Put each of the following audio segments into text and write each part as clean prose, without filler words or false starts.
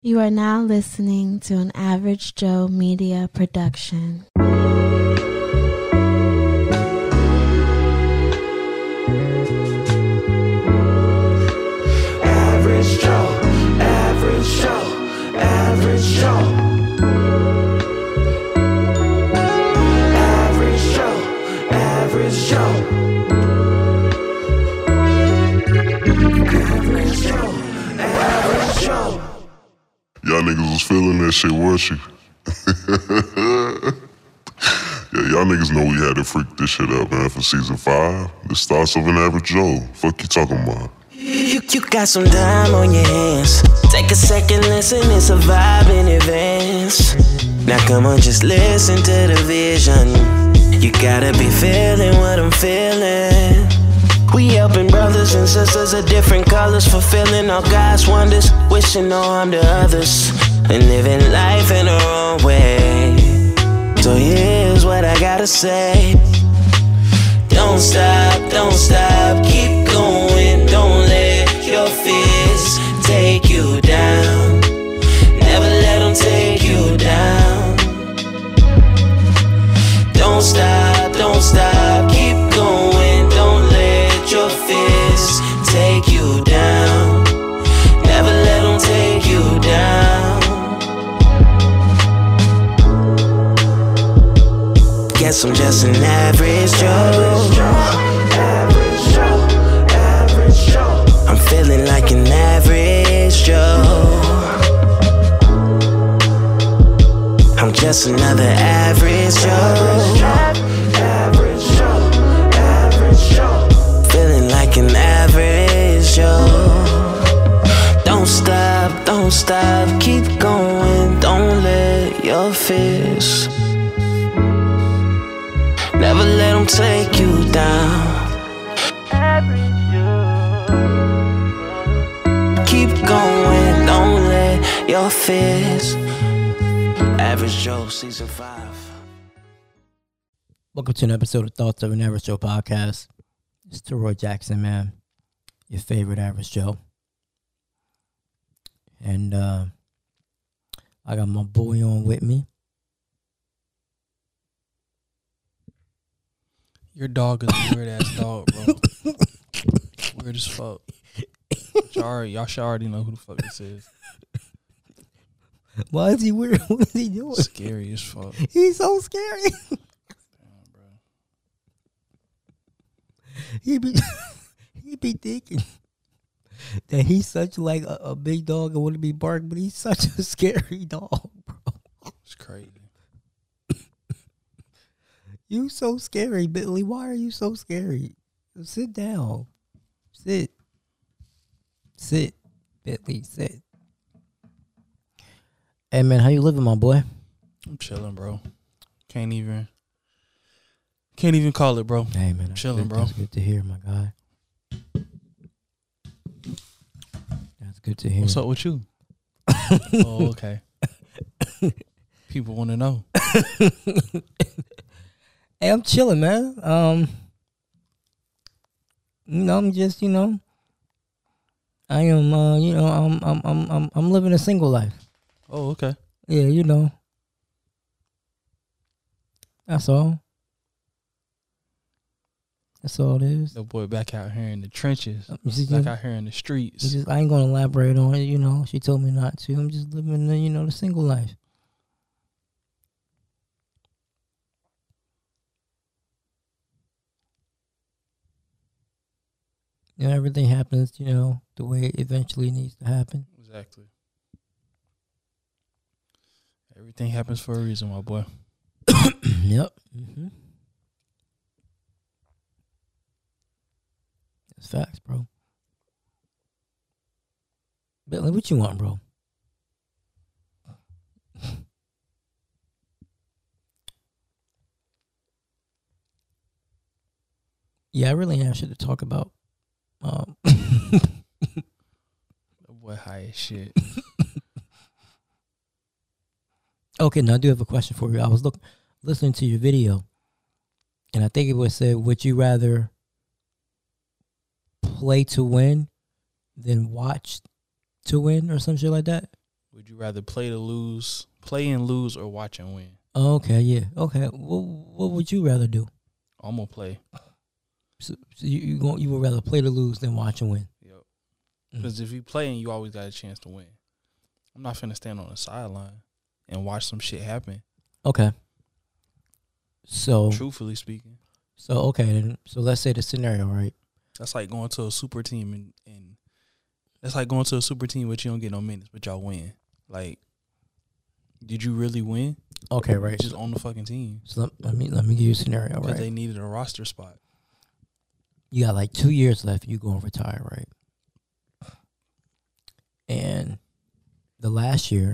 You are now listening to an Average Joe Media production. Average Joe, Average Joe, Average Joe. Average Joe, Average Joe. Average Joe, Average Joe. Y'all niggas was feeling that shit, weren't you? Yeah, y'all niggas know we had to freak this shit up, man, for season 5. The starts of an Average Joe. Fuck you talking about? You got some time on your hands. Take a second, listen, it's a vibe in advance. Now come on, just listen to the vision. You gotta be feeling what I'm feeling. We helping brothers and sisters of different colors, fulfilling all God's wonders, wishing no harm to others, and living life in our own way. So here's what I gotta say. Don't stop, keep going. Don't let your fears take you down. Never let them take you down. Don't stop, keep going. Don't let your fears take you down. Never let them take you down. Guess I'm just an average Joe. Average Joe, Average Joe. I'm feeling like an average Joe. I'm just another average Joe. Average Joe, Average Joe. Feeling like an average Joe. Don't stop, keep going. Don't let your fears, never let them take you down. Keep going, don't let your fears. Average Joe, season 5. Welcome to an episode of Thoughts of an Average Joe podcast. It's Roy Jackson, man. Your favorite Average Joe. And I got my boy on with me. Your dog is a weird ass dog, bro. Weird as fuck. Y'all should already know who the fuck this is. Why is he weird? What is he doing? Scary as fuck. He's so scary. Damn, bro. He be thinking that he's such like a big dog and wouldn't be barking, but he's such a scary dog, bro. It's crazy. You so scary, Bentley. Why are you so scary? Sit down. Sit, Bentley. Sit. Hey man, how you living, my boy? I'm chilling, bro. Can't even call it, bro. Hey man, I'm chilling, bro. That's good to hear, my guy. That's good to hear. What's up with you? Oh, okay. People want to know. Hey, I'm chilling, man. I'm just, I am, I'm living a single life. Oh, okay. Yeah, that's all. That's all it is. The boy back out here in the trenches. Back Back out here in the streets. I ain't gonna elaborate on it. She told me not to. I'm just living, the single life. Everything happens, the way it eventually needs to happen. Exactly. Everything happens for a reason, my boy. Yep. Mm-hmm. That's facts, bro. Bentley, what you want, bro? Yeah, I really have shit to talk about. That boy high as shit. Okay, now I do have a question for you. I was listening to your video, and I think it was said, would you rather play to win than watch to win or some shit like that? Would you rather play and lose, or watch and win? Okay, yeah. Okay, what would you rather do? I'm gonna play. So you would rather play to lose than watch and win? Yep. Because if you play, you always got a chance to win. I'm not finna stand on the sideline and watch some shit happen. Okay. So truthfully speaking. So okay, then so let's say the scenario, right? That's like going to a super team and that's like going to a super team but you don't get no minutes, but y'all win. Like, did you really win? Okay, right. Just on the fucking team. So let me give you a scenario, right? Because they needed a roster spot. You got like 2 years left. You gonna retire, right? And the last year,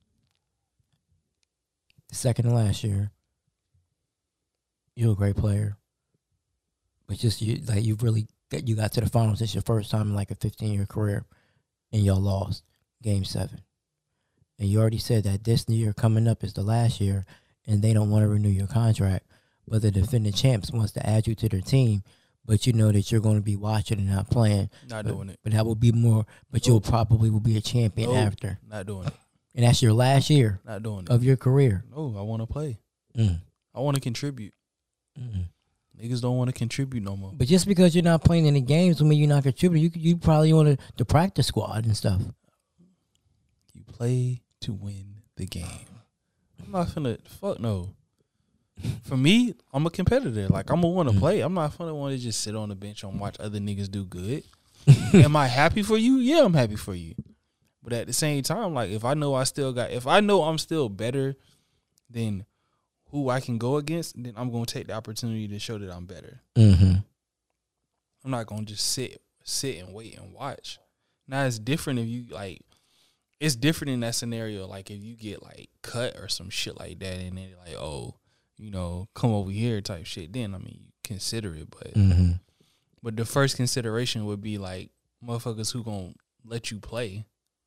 the second to last year, you're a great player, but just you got to the finals. It's your first time in like a 15-year career, and y'all lost Game 7. And you already said that this year coming up is the last year, and they don't want to renew your contract. But the defending champs wants to add you to their team, but you know that you're going to be watching and not playing. Not doing it. But that will be more. But you'll probably will be a champion after. Not doing it. And that's your last year. Not doing it. Of your career. No, I want to play. I want to contribute. Niggas don't want to contribute no more. But just because you're not playing in the games doesn't mean you're not contributing. You probably on the practice squad and stuff. You play to win the game. I'm not finna fuck no. For me, I'm a competitor. Like, I'm gonna want to play. I'm not finna want to just sit on the bench and watch other niggas do good. Am I happy for you? Yeah, I'm happy for you. But at the same time, like, if I know I'm still better than who I can go against, then I'm gonna take the opportunity to show that I'm better. I'm not gonna just sit and wait and watch. Now it's different if you like. It's different in that scenario. Like if you get like cut or some shit like that, and they're like, oh, you know, come over here type shit. Then I mean, you consider it, but the first consideration would be like motherfuckers who gonna let you play.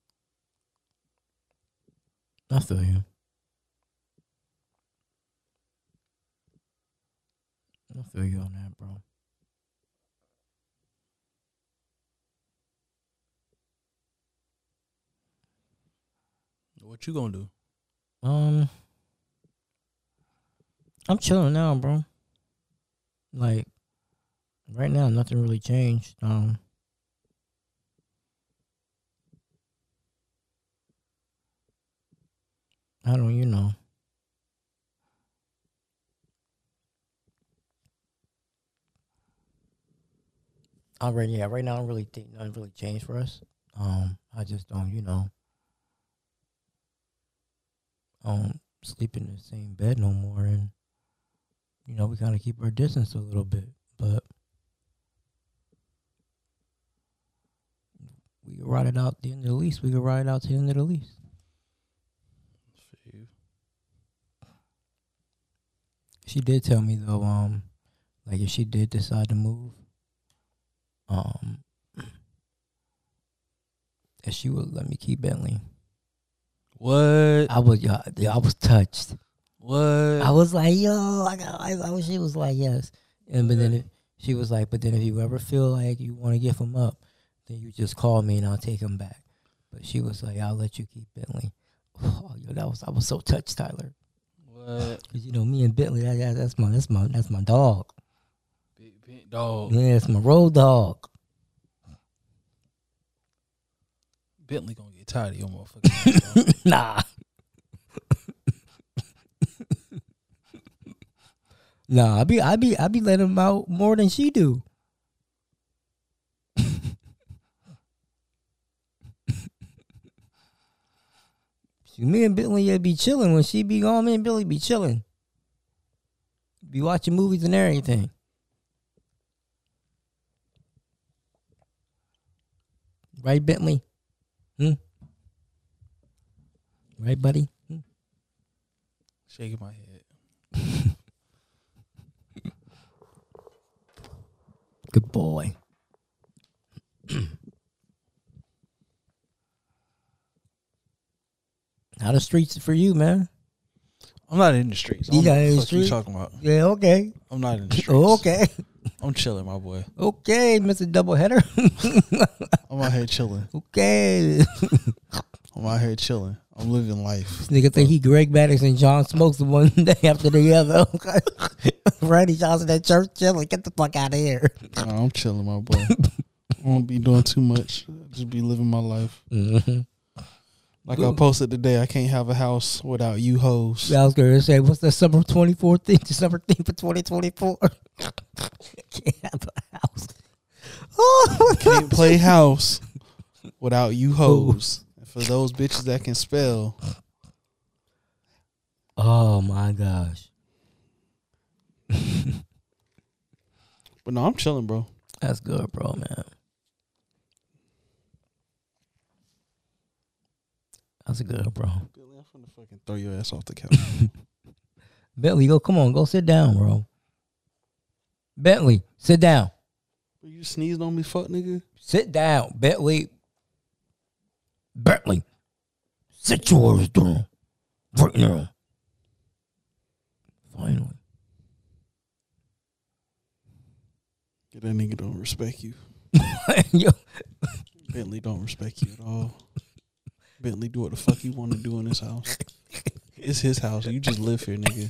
I feel you. I feel you on that, bro. What you gonna do? I'm chilling now, bro. Like right now, nothing really changed. I don't, you know. Right now I don't really think nothing really changed for us. I just don't, you know, sleep in the same bed no more, and you know, we kinda keep our distance a little bit. But we can ride it out the end of the lease. We can ride it out to the end of the lease. She did tell me though, like if she did decide to move, that she would let me keep Bentley. What? I was touched. What? I was like, yo, I wish she was like, yes. And but then she was like, but then if you ever feel like you want to give him up, then you just call me and I'll take him back. But she was like, I'll let you keep Bentley. Oh, yo, I was so touched, Tyler. What? Cause you know me and Bentley, that's my dog. Big dog. Yeah, it's my road dog. Bentley gonna get tired of your motherfucking Nah. Nah, I be letting him out more than she do. Me and Bentley be chilling. When she be gone, me and Billy be chilling. Be watching movies and everything. Right, Bentley? Right, buddy? Shaking my head. Good boy. How the streets for you, man? I'm not in the streets. You not in the What you streets? talking about? Yeah, okay. I'm not in the streets. Okay. I'm chilling, my boy. Okay, Mr. Doubleheader. I'm out here chilling. Okay. I'm I'm out here chilling. I'm living life. This nigga think he Greg Maddox and John Smokes the one day after the other. Randy Johnson at church chilling. Get the fuck out of here. Nah, I'm chilling, my boy. I won't be doing too much. Just be living my life. Mm-hmm. Like I posted today, I can't have a house without you hoes. I was going to say, what's the summer 24th thing? December 10th of 2024. Can't have a house. Oh, Can't play house without you hoes. And for those bitches that can spell. Oh my gosh. But no, I'm chilling, bro. That's good, bro, man. That's good, bro. Billy, I'm finna fucking throw your ass off the couch. Bentley, come on, go sit down, bro. Bentley, sit down. You sneezed on me, fuck nigga. Sit down, Bentley. Bentley, sit your ass down right now. Finally. Yeah, that nigga don't respect you. Yo. Bentley don't respect you at all. Bentley do what the fuck you want to do in this house. It's his house. You just live here, nigga.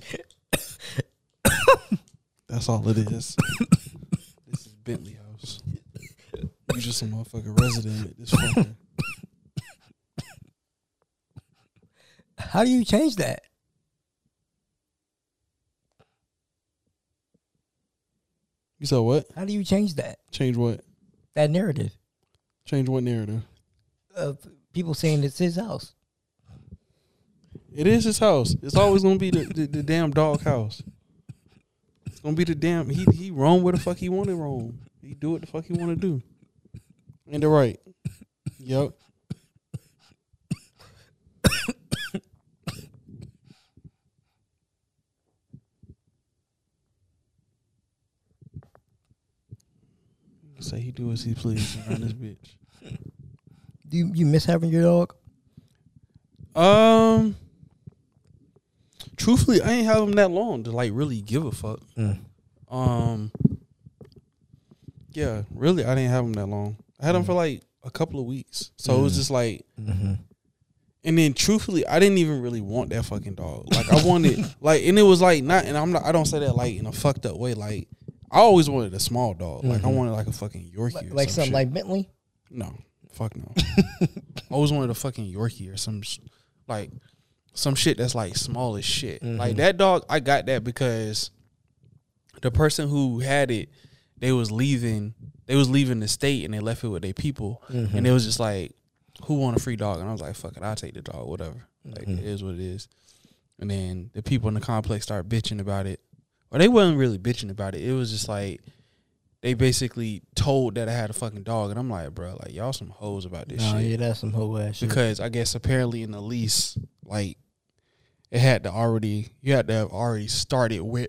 That's all it is. This is Bentley house. You just a motherfucking resident at this fucker. How do you change that? You said what? How do you change that? Change what? That narrative Change what narrative? of people saying it's his house. It is his house. It's always gonna be the damn dog house. It's gonna be the damn he roam where the fuck he want to roam. He do what the fuck he want to do. Ain't it right? Yep. Say he do as he please around this bitch. Do you miss having your dog? Truthfully, I ain't have him that long to like really give a fuck. Yeah, really, I didn't have him that long. I had him for like a couple of weeks, so it was just like. And then, truthfully, I didn't even really want that fucking dog. Like, I wanted, like, and it was like not, and I'm not. I don't say that like in a fucked up way. Like, I always wanted a small dog. Like, I wanted like a fucking Yorkie, Like or something shit. like Bentley? No, fuck no. I always wanted a fucking Yorkie or some like some shit that's like small as shit. Like that dog, I got that because the person who had it, they was leaving the state and they left it with their people, and it was just like, who want a free dog? And I was like, fuck it, I'll take the dog, whatever. Like it is what it is. And then the people in the complex started bitching about it. Or they wasn't really bitching about it. It was just like they basically told that I had a fucking dog, and I'm like, bro, like y'all some hoes about this shit. Yeah, that's some hoe ass shit. Because I guess apparently in the lease, like you had to have already started with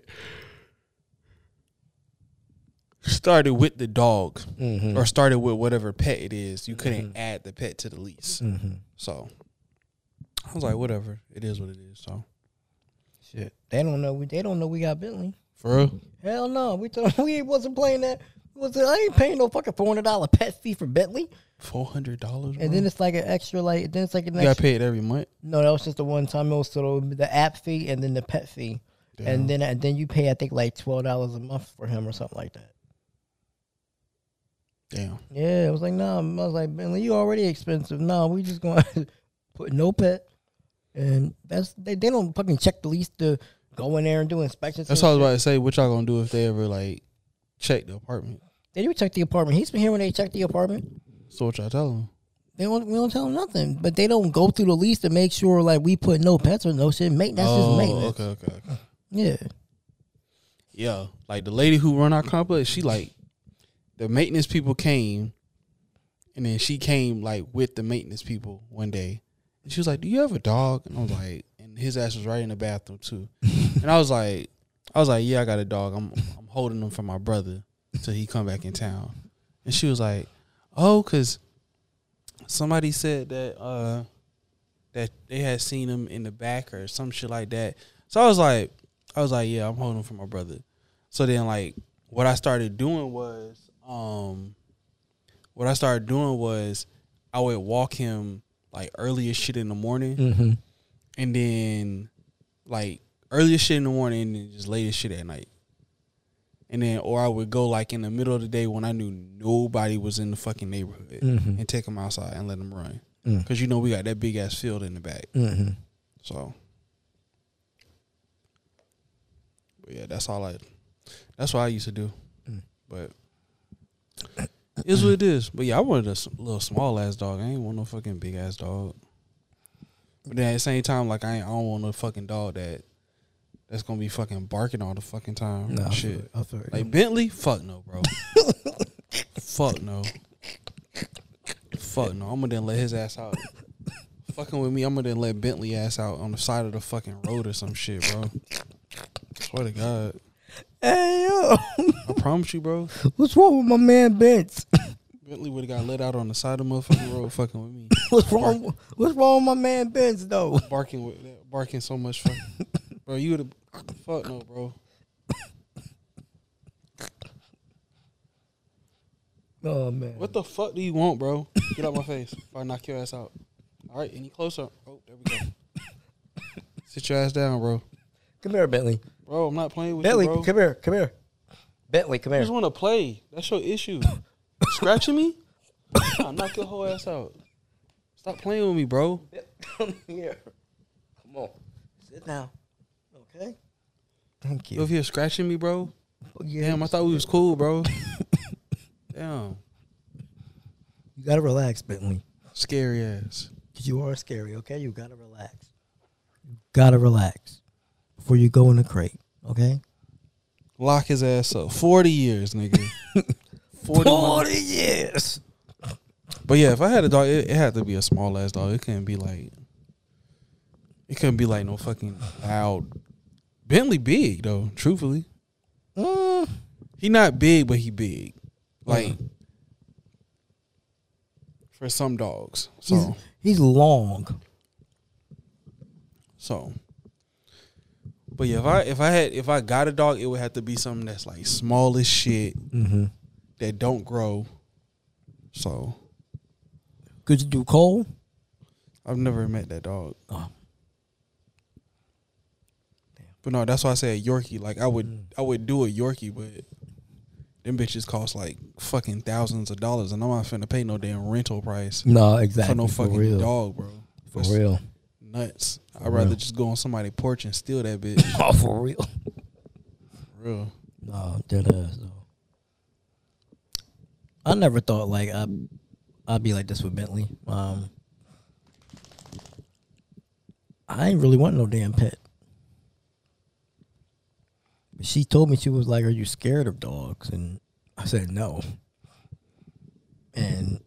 the dog or started with whatever pet it is. You couldn't add the pet to the lease. So I was like, whatever, it is what it is. So Shit, they don't know. They don't know we got Bentley. for real. Hell no, we wasn't playing that. I ain't paying no fucking $400 pet fee for Bentley. $400, And then it's like an extra, like then it's like an you extra. got paid every month. No, that was just the one time. It was so the app fee and then the pet fee, and then you pay I think like $12 a month for him or something like that. Damn. Yeah, it was like no. I was like Bentley, you already expensive. No, we just going to put no pet, and that's they don't fucking check the lease to go in there and do inspections. That's what I was about to say. What y'all gonna do if they ever like check the apartment? They do check the apartment. He's been here when they check the apartment. So what y'all tell them? We don't tell them nothing, but they don't go through the lease to make sure like we put no pets or no shit. That's just maintenance. Okay. Yeah. Yeah, like the lady who run our complex, she like the maintenance people came, and then she came like with the maintenance people one day, and she was like, "Do you have a dog?" And I was like, and his ass was right in the bathroom too, and I was like, "Yeah, I got a dog. I'm holding him for my brother until he come back in town." And she was like, "Oh, cause somebody said that that they had seen him in the back or some shit like that." So I was like, "Yeah, I'm holding him for my brother." So then, like, what I started doing was, I would walk him like earliest shit in the morning, Mm-hmm. and then like earliest shit in the morning, and then just latest shit at night. And then, or I would go like in the middle of the day when I knew nobody was in the fucking neighborhood, Mm-hmm. and take them outside and let them run. Mm. Because you know we got that big ass field in the back. Mm-hmm. So, but yeah, that's what I used to do. Mm. But it's what it is. But yeah, I wanted a little small ass dog. I ain't want no fucking big ass dog. But then at the same time, like I don't want no fucking dog that's gonna be fucking barking all the fucking time. No, Shit. I feel Like Bentley, fuck no, bro. Fuck no. Fuck no. I'm gonna then let his ass out. Fucking with me, I'm gonna then let Bentley ass out on the side of the fucking road or some shit, bro. Swear to God. Hey yo, I promise you, bro. what's wrong with my man Benz? Bentley would have got let out on the side of the motherfucking road fucking with me. What's wrong? What's wrong with my man Benz though? Barking so much fucking. Bro, you would have. Fuck no, bro. Oh man, What the fuck do you want, bro? Get out my face before I knock your ass out. All right, any closer? Oh, there we go. Sit your ass down, bro. Come here, Bentley. Bro, I'm not playing with Bentley, you, bro. come here, come here. Bentley, come I here. just want to play. That's your issue. Scratching me? I'll knock your whole ass out. Stop playing with me, bro. Come here. Come on, sit down. Okay. Thank You you. over here scratching me, bro? Yeah, Damn, I thought we was cool, bro. Damn. you gotta relax, Bentley. Scary ass. Cause you are scary. Okay, you gotta relax. You gotta relax before you go in the crate. Okay. Lock his ass up. 40 years, nigga. 40 years. But yeah, if I had a dog, it had to be a small ass dog. It couldn't be like no fucking loud. Bentley big though, truthfully. He not big, but he big. Like for some dogs. So He's long. But yeah, if I got a dog, it would have to be something that's like small as shit Mm-hmm. that don't grow. So Could you do Cole? I've never met that dog. Oh. But no, that's why I said Yorkie. Like I would do a Yorkie, but them bitches cost like fucking thousands of dollars, and I'm not finna pay no damn rental price No, exactly. for no fucking real. dog, bro. For That's real. nuts. I'd For rather real. just go on somebody's porch and steal that bitch. Oh, for real. For real. No, dead ass though. I never thought like I'd be like this with Bentley. I ain't really want no damn pet. But she told me, she was like, "Are you scared of dogs?" And I said no. And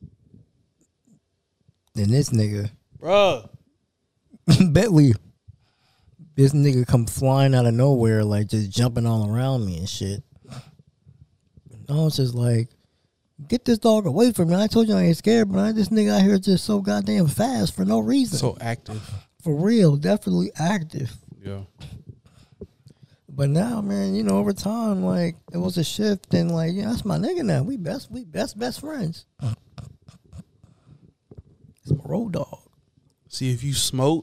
then this nigga, Bruh. Bentley, this nigga come flying out of nowhere, like just jumping all around me and shit. And I was just like, get this dog away from me. I told you I ain't scared, but this nigga out here just so goddamn fast for no reason. So active. For real, definitely active. Yeah. But now, man, you know, over time, like, it was a shift, and like, yeah, that's my nigga now. We best friends. It's my road dog. See, if you smoke,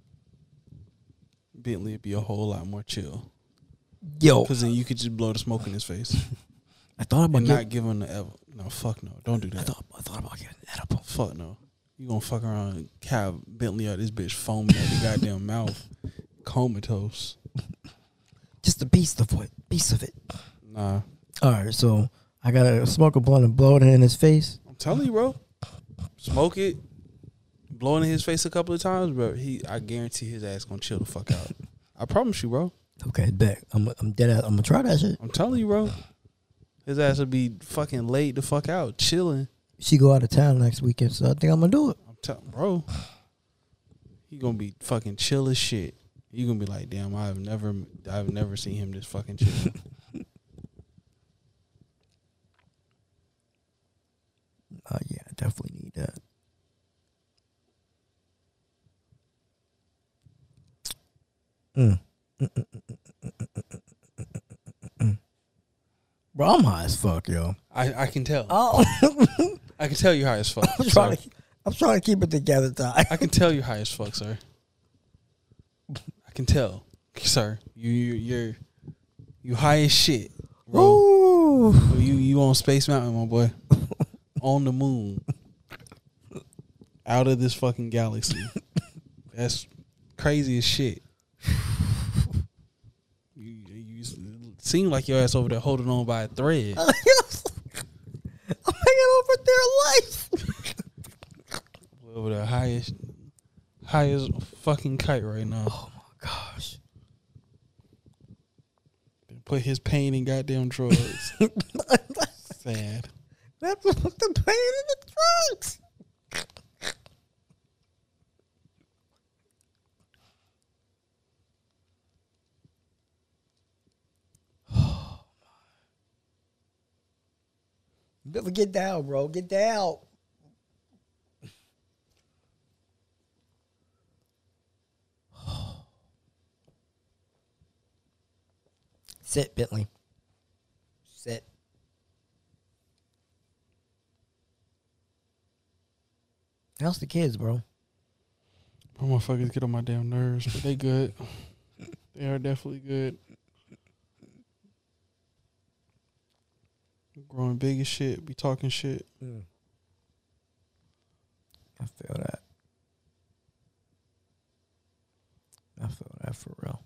Bentley would be a whole lot more chill. Yo, Because then you could just blow the smoke in his face. I thought about And not give him the ever. No, fuck no. Don't do I that. thought about getting that up. Fuck no. You gonna fuck around and have Bentley out this bitch foaming at the goddamn mouth. Comatose. Just a piece of it. Nah. All right, so I gotta smoke a blunt and blow it in his face. I'm telling you, bro. Smoke it. Blow it in his face a couple of times, bro. I guarantee his ass gonna chill the fuck out. I promise you, bro. Okay, bet. I'm dead ass. I'm gonna try that shit. I'm telling you, bro. His ass will be fucking laid the fuck out, chilling. She go out of town next weekend, so I think I'm gonna do it. I'm telling, bro. He gonna be fucking chill as shit. You gonna be like, damn, I've never seen him this fucking chill. Yeah, I definitely need that. Bro, I'm high as fuck, yo. I can tell. Oh, I can tell you high as fuck. I'm I'm trying to keep it together, Ty. I can tell you're high as fuck, sir. I can tell, sir. You high as shit, bro. Ooh. You on Space Mountain, my boy. On the moon. Out of this fucking galaxy. That's crazy as shit. You seem like your ass over there holding on by a thread. I'm hanging over their life. Over the highest fucking kite right now. Oh my gosh. Put his pain in goddamn drugs. Sad. That's what the pain in the drugs. Billy, get down, bro. Get down. Sit, Bentley. Sit. How's the kids, bro? My motherfuckers get on my damn nerves, but they good. They are definitely good. Growing big as shit, be talking shit. I feel that. I feel that for real.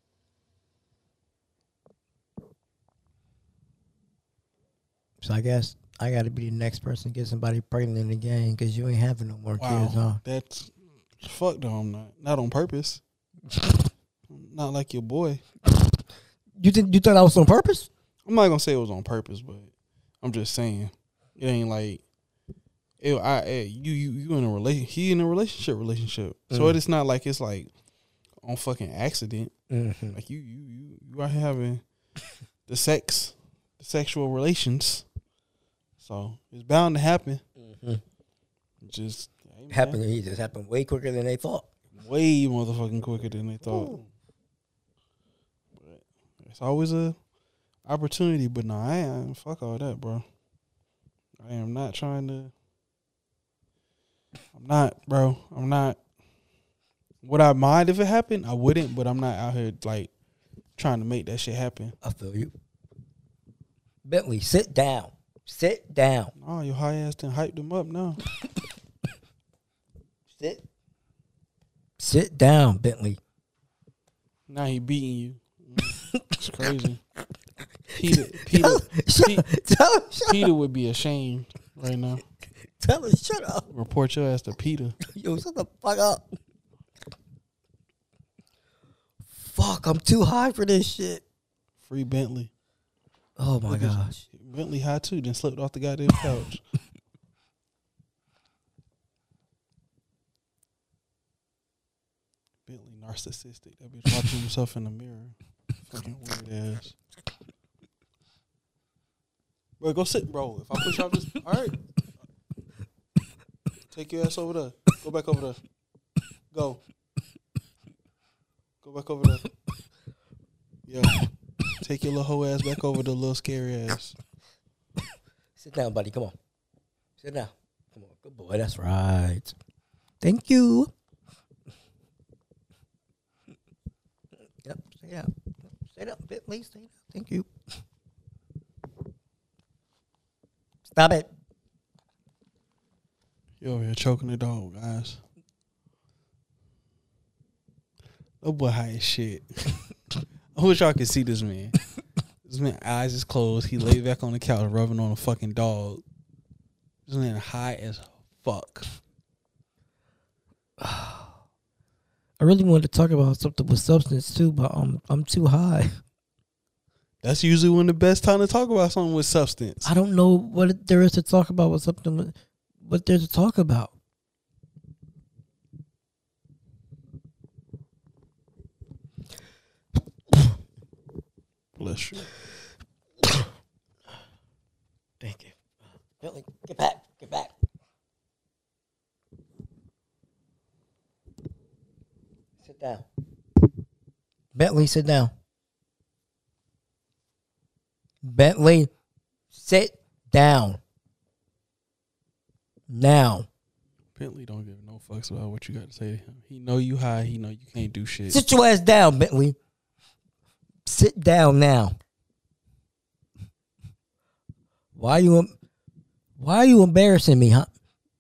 So I guess I got to be the next person to get somebody pregnant in the game because you ain't having no more kids, huh? That's fuck no, I'm not on purpose. Not like your boy. You thought I was on purpose? I'm not gonna say it was on purpose, but I'm just saying it ain't like you in a he in a relationship. So it's not like it's like on fucking accident. Mm-hmm. Like you are having the sexual relations. So it's bound to happen. Mm-hmm. Just hey, It just happened way quicker than they thought. way motherfucking quicker than they thought. Ooh. But it's always a opportunity. But no, I ain't fuck all that, bro. I am not trying to. I'm not, bro. I'm not. Would I mind if it happened? I wouldn't, but I'm not out here like trying to make that shit happen. I feel you. Bentley, sit down. Sit down. Oh, your high ass done hyped them up now. Sit down, Bentley. Now he beating you. It's crazy. Peter would be ashamed right now. Tell us, shut up. Report your ass to Peter. Yo, shut the fuck up. Fuck, I'm too high for this shit. Free Bentley. Oh my gosh. Bentley high too, then slipped off the goddamn couch. Bentley narcissistic. That bitch watching himself in the mirror. Fucking weird ass. Bro, go sit, bro. If I push out this, all right. Take your ass over there. Go back over there. Go. Go back over there. Yeah. Take your little hoe ass back over the little scary ass. Sit down, buddy. Come on. Sit down. Come on. Good boy. That's right. Thank you. Yep. Stay down. Stay down. Bentley, stay down. Thank you. Stop it. You over here choking the dog, guys. Oh boy, high as shit. I wish y'all could see this man. This man eyes is closed. He laid back on the couch rubbing on a fucking dog. This man high as fuck. I really wanted to talk about something with substance too, but I'm too high. That's usually when the best time to talk about something with substance. I don't know what there is to talk about with something. What there's to talk about. Bless you. Thank you. Bentley, get back. Get back. Sit down. Bentley, sit down. Bentley, sit down. Now. Bentley don't give no fucks about what you got to say to him. He know you high. He know you can't do shit. Sit your ass down, Bentley. Sit down now. Why you embarrassing me, huh?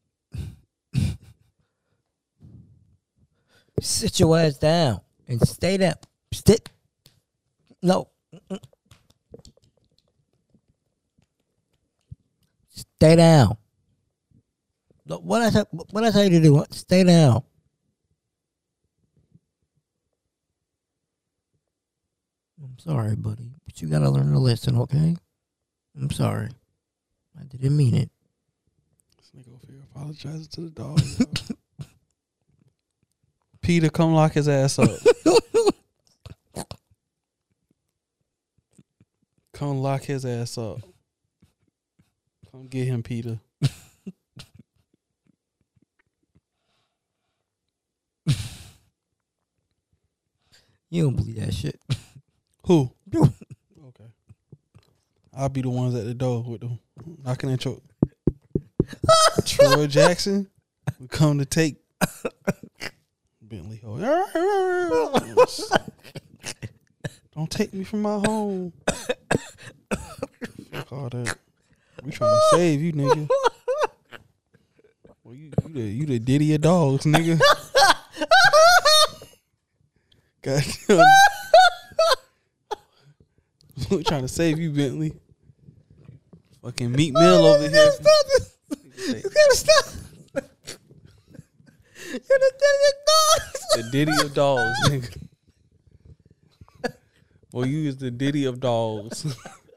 Sit your ass down and stay there. Sit. No. Stay down. Look, what I tell you to do? Stay down. I'm sorry, buddy, but you gotta learn to listen, okay? I'm sorry. I didn't mean it. This nigga over here apologizing to the dog. Peter, come lock his ass up. Come lock his ass up. Come get him, Peter. You don't believe that shit. Who? Okay. I'll be the ones at the door with them knocking at your Troy Jackson. We come to take Bentley. Don't take me from my home. Fuck all that. We trying to save you, nigga. Well, you the Diddy of dogs, nigga. Goddamn. We trying to save you, Bentley. Fucking Meat Mill over here. You gotta stop. You're the Diddy of dogs. The Diddy of dogs, nigga. Well, you is the Diddy of dogs.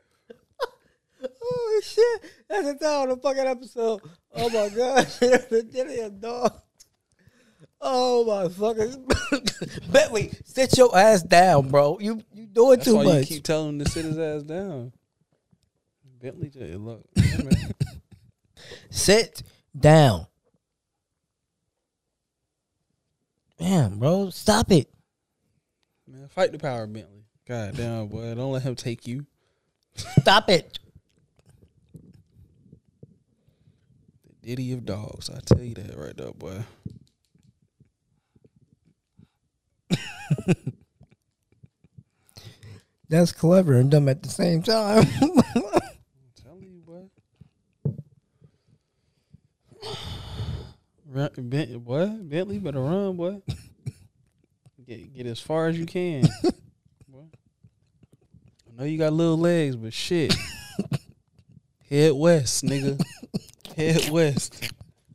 Oh shit! That's the title of the fucking episode. Oh my god! You're the Diddy of dogs. Oh my fucking Bentley, sit your ass down, bro. You doing That's too why much. You keep telling him to sit his ass down. Bentley, just look. Yeah, man. Sit down. Damn, bro, stop it. Man, fight the power, Bentley. God damn, boy, don't let him take you. Stop it. The Diddy of dogs. I tell you that right there, boy. That's clever and dumb at the same time. I'm telling you, boy. Bentley better run, boy. Get as far as you can. Boy. I know you got little legs, but shit. Head west, nigga. Head west.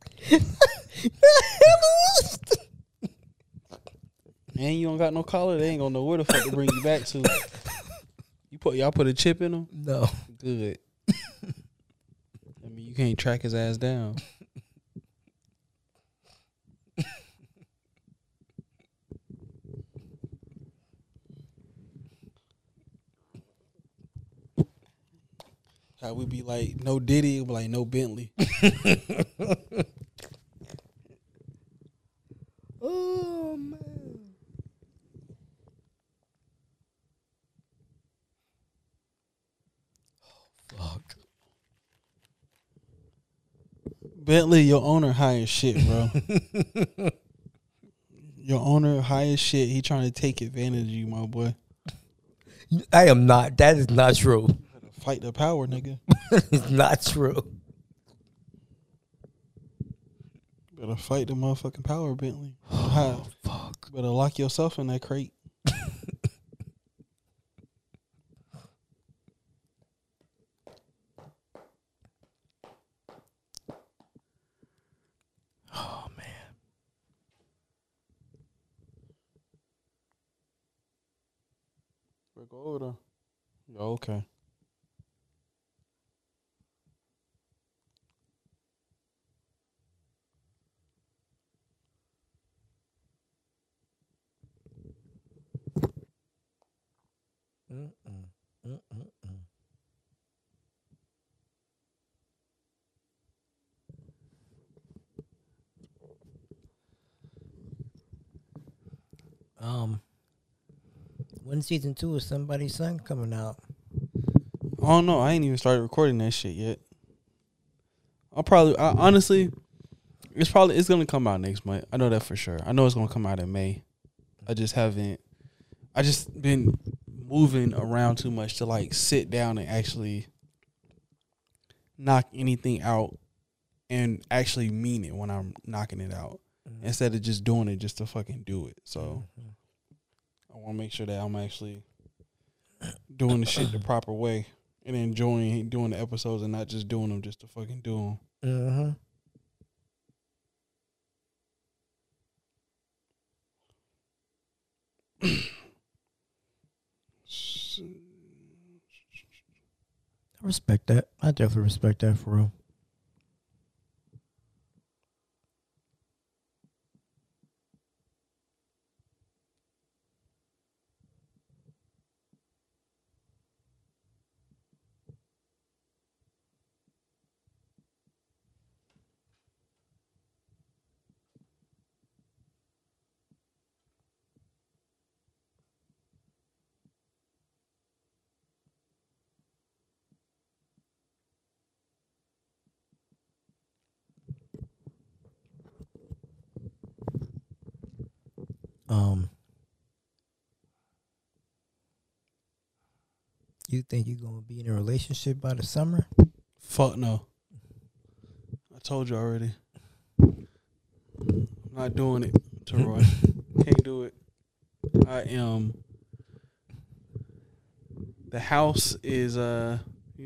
And you don't got no collar, they ain't gonna know where the fuck to bring you back to. Y'all put a chip in him? No. Good. I mean, you can't track his ass down. How we be like, no Diddy, we be like, no Bentley. Oh man. Fuck. Bentley, your owner high as shit, bro. Your owner high as shit. He trying to take advantage of you, my boy. I am not. That is not true. Fight the power, nigga. It's not true. Better fight the motherfucking power, Bentley. Oh, fuck. Better lock yourself in that crate. Oh man. We'll go over there. Yeah, okay. When season 2 of Somebody's Son coming out? I don't know. I ain't even started recording that shit yet. Honestly, It's gonna come out next month. I know that for sure. I know it's gonna come out in May. I just been moving around too much to like sit down and actually knock anything out and actually mean it when I'm knocking it out instead of just doing it just to fucking do it. So I want to make sure that I'm actually doing the shit the proper way and enjoying doing the episodes and not just doing them just to fucking do them. I respect that. I definitely respect that for real. You think you're gonna be in a relationship by the summer? Fuck no. I told you already. I'm not doing it, Teroy. Can't do it. I am. The house is, for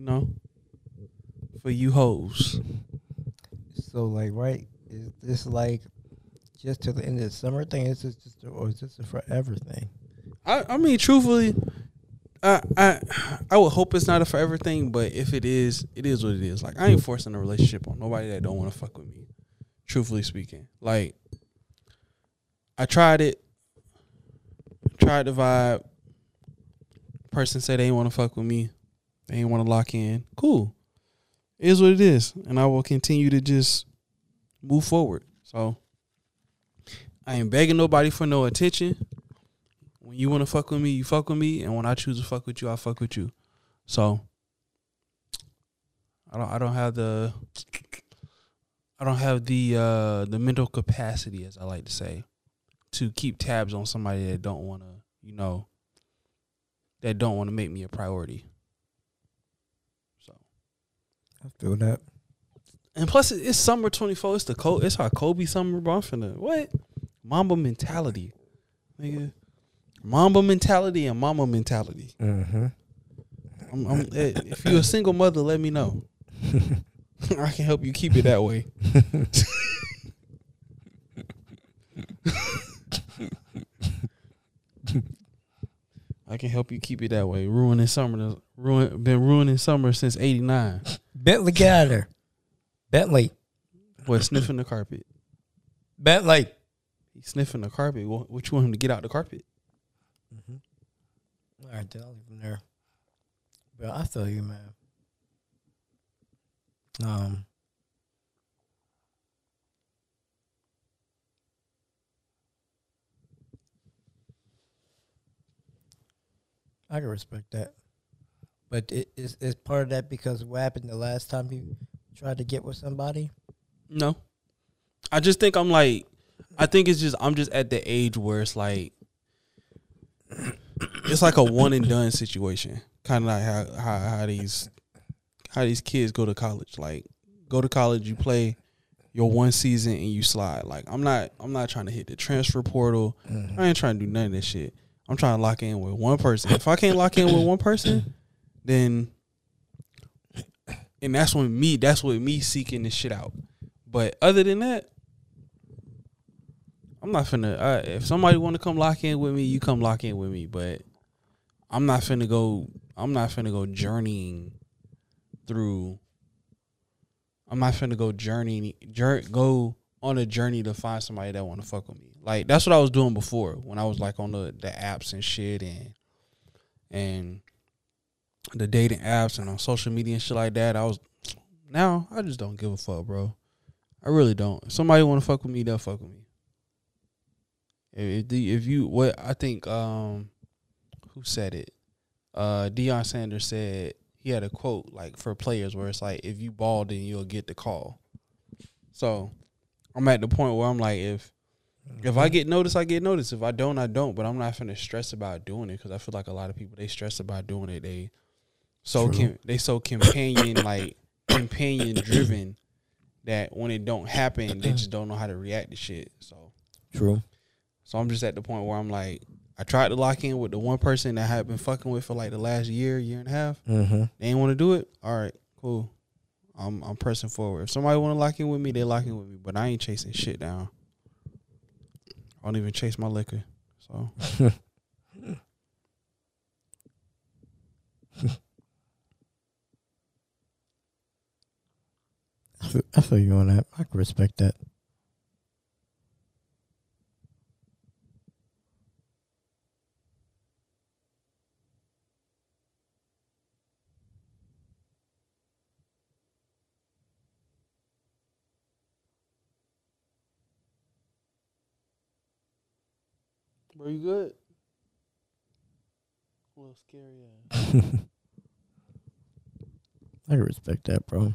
you hoes. So like, right? Is this like just till the end of the summer thing? Is this just, or is this a forever thing? I mean, truthfully, I would hope it's not a forever thing, but if it is what it is. Like, I ain't forcing a relationship on nobody that don't want to fuck with me. Truthfully speaking, like, I tried it, tried the vibe. Person said they ain't want to fuck with me, they ain't want to lock in. Cool, it is what it is, and I will continue to just move forward. So I ain't begging nobody for no attention. When you want to fuck with me, you fuck with me, and when I choose to fuck with you, I fuck with you. So I don't have the mental capacity, as I like to say, to keep tabs on somebody that don't want to, that don't want to make me a priority. So I feel that. And plus, it's summer 24. It's our Kobe summer, bro. I'm finna what? Mamba mentality, nigga. Mamba mentality and mama mentality. Mm-hmm. If you're a single mother, let me know. I can help you keep it that way. I can help you keep it that way. Been ruining summer since '89. Bentley, get out of there. Bentley. What, sniffing the carpet? Bentley. He's sniffing the carpet. What you want him to get out the carpet? Mm-hmm. All right, then I'll leave him there. But I feel you, man. I can respect that. But it's part of that because what happened the last time you tried to get with somebody? No. I just think I'm just at the age where it's like a one and done situation. Kind of like how these kids go to college. Like, go to college, you play your one season and you slide. Like, I'm not trying to hit the transfer portal. I ain't trying to do none of this shit. I'm trying to lock in with one person. If I can't lock in with one person, then that's with me seeking this shit out. But other than that, I'm not finna. If somebody want to come lock in with me, you come lock in with me. But I'm not finna go journeying through. I'm not finna go on a journey to find somebody that want to fuck with me. Like, that's what I was doing before when I was like on the apps and shit and the dating apps and on social media and shit like that. Now I just don't give a fuck, bro. I really don't. If somebody want to fuck with me, they'll fuck with me. Who said it? Deion Sanders said, he had a quote like for players where it's like, if you ball, then you'll get the call. So I'm at the point where I'm like, if I get noticed, I get noticed. If I don't, I don't. But I'm not finna stress about doing it because I feel like a lot of people, they stress about doing it. They so companion driven that when it don't happen, they just don't know how to react to shit. So True. So I'm just at the point where I'm like, I tried to lock in with the one person that I had been fucking with for like the last year and a half. Mm-hmm. They ain't want to do it. All right, cool. I'm pressing forward. If somebody want to lock in with me, they lock in with me. But I ain't chasing shit down. I don't even chase my liquor. So I feel you on that. I can respect that. bro, you good? A little scary. I can respect that, bro.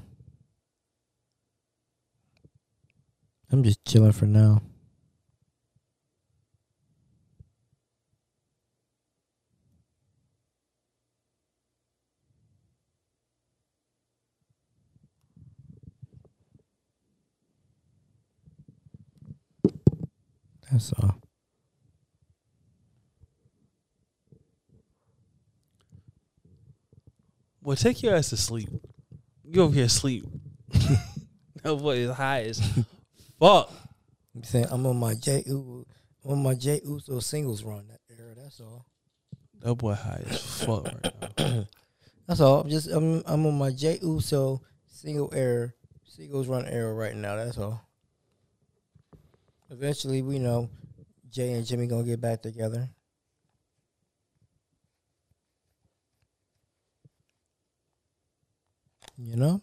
I'm just chilling for now. That's all. Well, take your ass to sleep. You over here sleep. That boy is high as fuck. You saying I'm on my Jey Uso singles run that era. That's all. That boy high as fuck right now. That's all. I'm on my Jey Uso singles run era right now. That's all. Eventually, we know Jay and Jimmy gonna get back together. You know,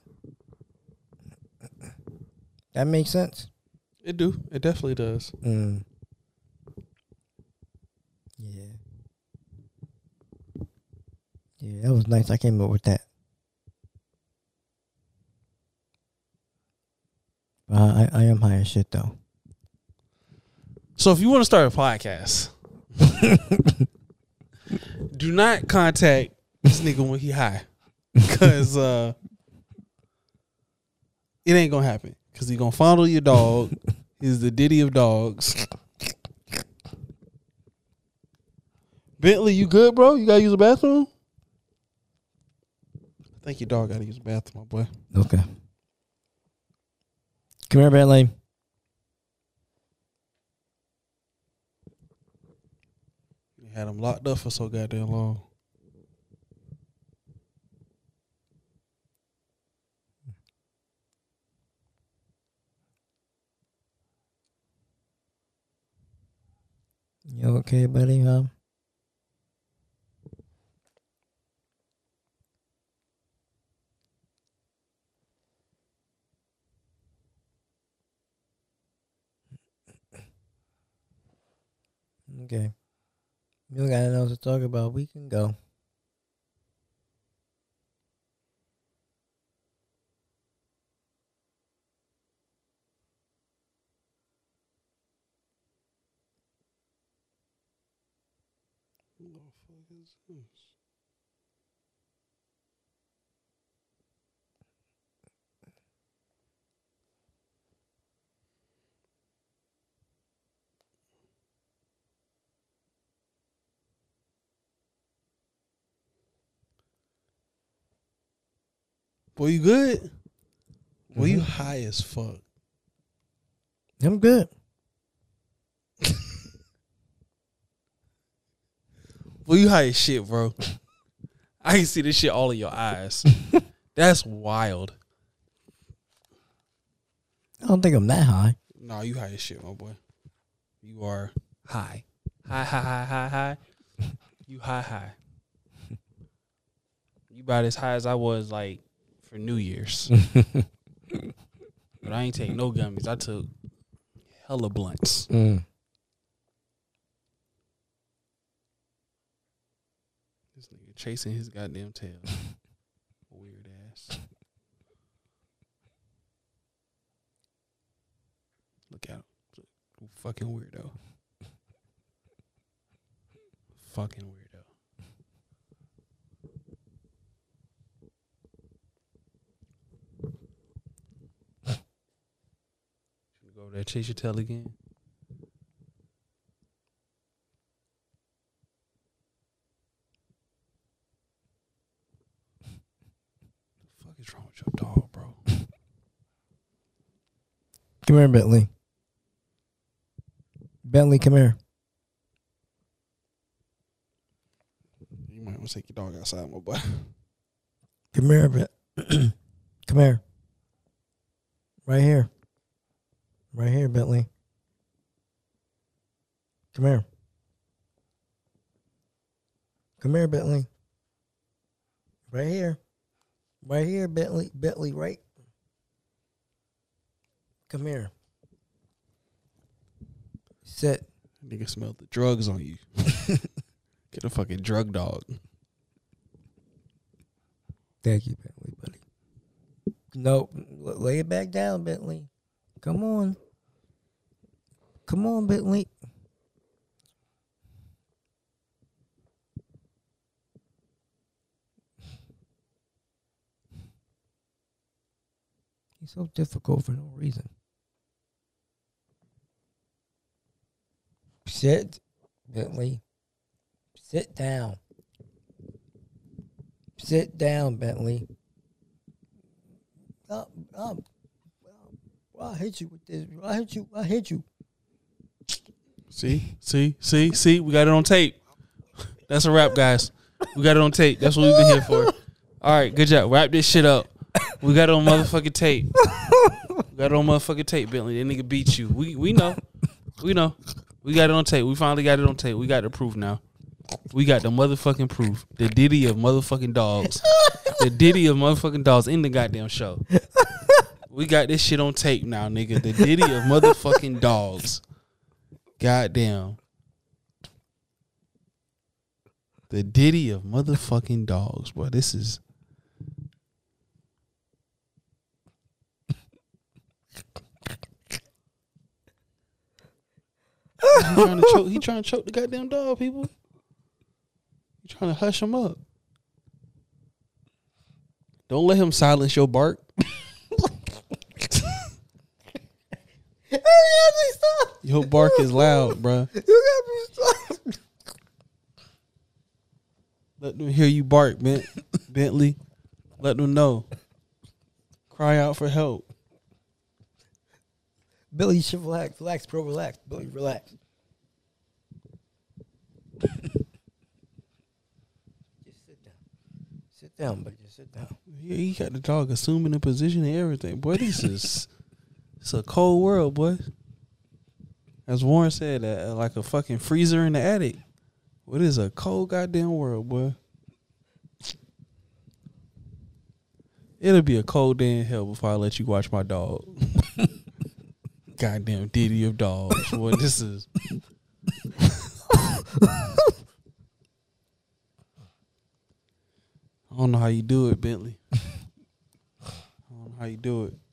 that makes sense. It do. It definitely does. Yeah. Yeah, that was nice. I came up with that. I am high as shit though. So if you want to start a podcast, do not contact this nigga when he high, because it ain't gonna happen. Because he gonna fondle your dog. He's the Diddy of dogs. Bentley, you good, bro? You gotta use the bathroom? I think your dog gotta use the bathroom, my boy. Okay. Come here, Bentley. You had him locked up for so goddamn long. You okay, buddy? Huh? Okay. You don't got nothing else to talk about. We can go. What the fuck is this? Boy, you good? Boy, you high as fuck. I'm good. Boy, you high as shit, bro. I can see this shit all in your eyes. That's wild. I don't think I'm that high. No, you high as shit, my boy. You are high. High. You high. You about as high as I was, like, for New Year's. But I ain't take no gummies. I took hella blunts. This nigga chasing his goddamn tail. Weird ass. Fucking weirdo. Fucking weirdo. Should we go over there, chase your tail again? The fuck is wrong with your dog, bro? Come here, Bentley. Bentley, come here. You might want to take your dog outside, my boy. Come here, come here. Right here. Right here, Bentley. Come here. Come here, Bentley. Right here. Right here, Bentley. Bentley, right. Come here. Sit. Nigga smelled the drugs on you. Get a fucking drug dog. Thank you, Bentley, buddy. No, lay it back down, Bentley. Come on. Come on, Bentley. He's so difficult for no reason. Sit, Bentley. Sit down. Sit down, Bentley. I hit you with this. I hit you. See? We got it on tape. That's a wrap, guys. We got it on tape. That's what we've been here for. All right, good job. Wrap this shit up. We got it on motherfucking tape. We got it on motherfucking tape, Bentley. That nigga beat you. We know. We know. We got it on tape. We finally got it on tape. We got the proof now. We got the motherfucking proof. The Diddy of motherfucking dogs. The Diddy of motherfucking dogs in the goddamn show. We got this shit on tape now, nigga. The Diddy of motherfucking dogs. Goddamn. The Diddy of motherfucking dogs, boy. This is. He trying to choke the goddamn dog, people. He trying to hush him up. Don't let him silence your bark. Your bark is loud, bro. Let them hear you bark, Bentley. Let them know. Cry out for help. Billy, you should relax, bro, relax. Billy, relax. Just sit down. Sit down, buddy. Just sit down. Yeah, he got the dog assuming a position and everything. Boy, this is it's a cold world, boy. As Warren said, like a fucking freezer in the attic. What is a cold goddamn world, boy? It'll be a cold day in hell before I let you watch my dog. Goddamn Diddy of dogs. Boy, this is. I don't know how you do it, Bentley. I don't know how you do it.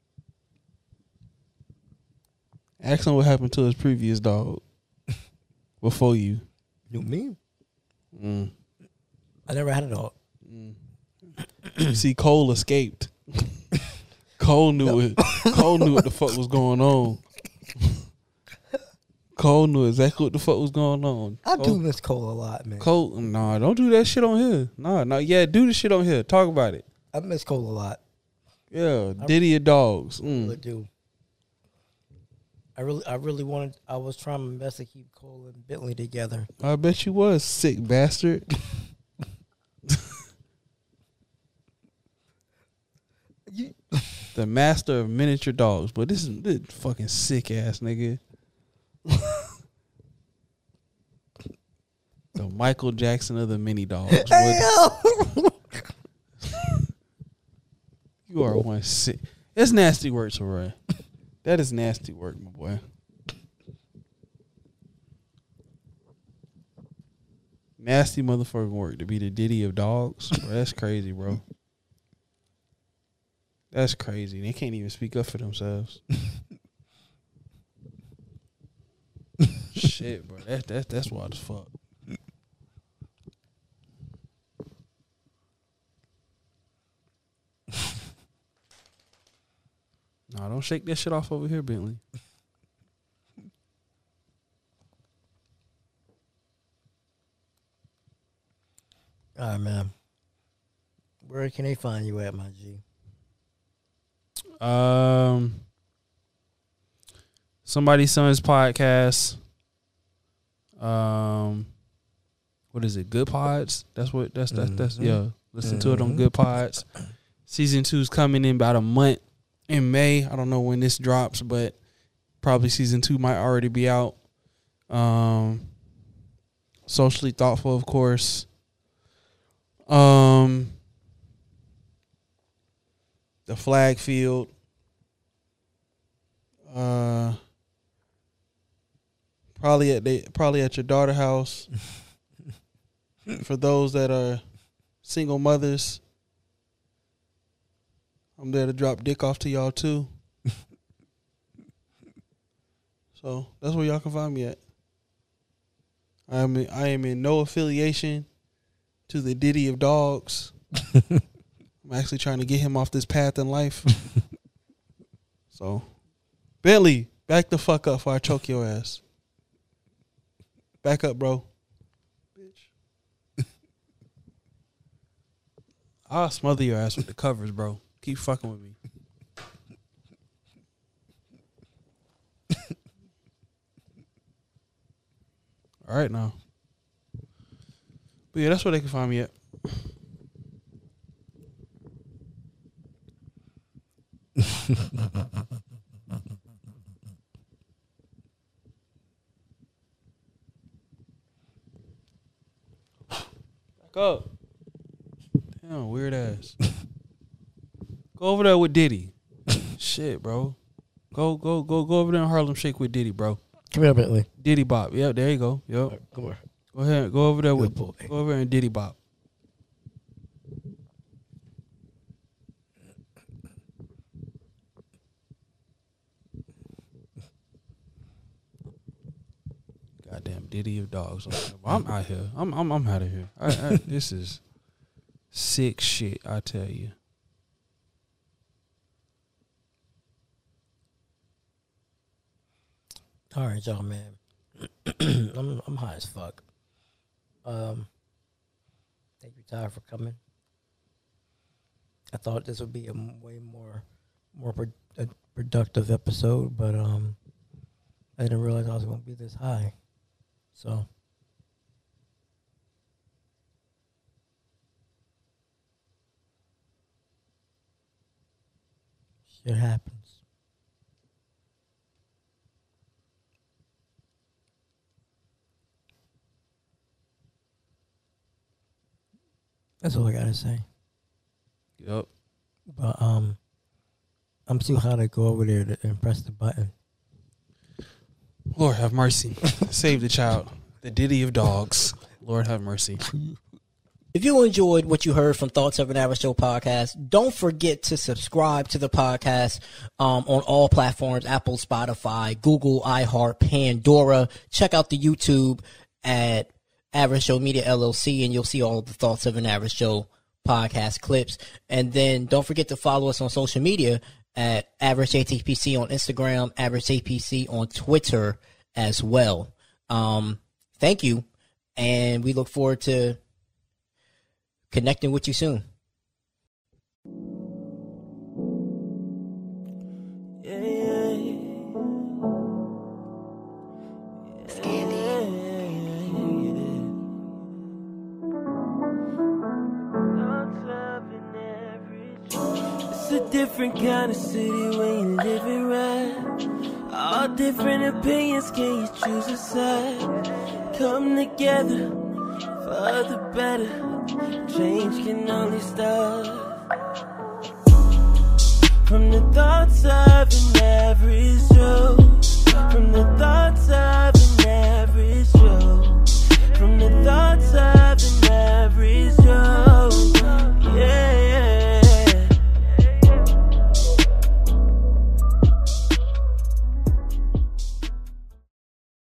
Ask him what happened to his previous dog before you. You me? Mm. I never had a dog. You see, Cole escaped. Cole knew it. Cole knew what the fuck was going on. Cole knew exactly what the fuck was going on. I do miss Cole a lot, man. Cole, nah, don't do that shit on here. Yeah, do the shit on here. Talk about it. I miss Cole a lot. Yeah, Diddy of dogs. I really do. I really wanted. I was trying my best to keep Cole and Bentley together. I bet you was, sick bastard. The master of miniature dogs, but this is fucking sick ass nigga. The Michael Jackson of the mini dogs. You are one sick. It's nasty work, Saray. That is nasty work, my boy. Nasty motherfucking work to be the Diddy of dogs. Bro, that's crazy, bro. That's crazy. They can't even speak up for themselves. Shit, bro. That's wild as fuck. Nah, don't shake that shit off over here, Bentley. All right, man. Where can they find you at, my G? Somebody's Son's podcast. What is it? Good Pods. That's yeah. Listen to it on Good Pods. Season 2's coming in about a month in May. I don't know when this drops, but probably season 2 might already be out. Socially Thoughtful, of course. The Flag Field. Probably at your daughter's house. For those that are single mothers, I'm there to drop dick off to y'all too. So that's where y'all can find me at. I am in no affiliation to the Diddy of dogs. I'm actually trying to get him off this path in life. So, Bentley, back the fuck up before I choke your ass. Back up, bro. Bitch. I'll smother your ass with the covers, bro. Keep fucking with me. All right, now. But yeah, that's where they can find me at. Back up. Damn, weird ass. Go over there with Diddy. Shit, bro. Go over there and Harlem Shake with Diddy, bro. Come here, Bentley. Diddy Bop. Yep, there you go. Yep. Right, come here. Go ahead. Go over there Good with boy. Go over there and Diddy Bop. Goddamn Diddy of dogs. I'm out here. I'm out of here. This is sick shit, I tell you. All right, y'all, man. I'm high as fuck. Thank you, Ty, for coming. I thought this would be a way more productive episode, but I didn't realize I was going to be this high. So shit happens. That's all I gotta say. Yep. But I'm too high to go over there and press the button. Lord have mercy. Save the child. The Diddy of dogs. Lord have mercy. If you enjoyed what you heard from Thoughts of an Average Joe podcast, don't forget to subscribe to the podcast on all platforms, Apple, Spotify, Google, iHeart, Pandora. Check out the YouTube at Average Joe Media LLC, and you'll see all of the Thoughts of an Average Joe podcast clips. And then don't forget to follow us on social media at Average ATPC on Instagram, Average APC on Twitter as well. Thank you, and we look forward to connecting with you soon. It's a different kind of city when you live it right. All different opinions, can you choose a side? Come together for the better. Change can only start from the thoughts of an average Joe. From the thoughts of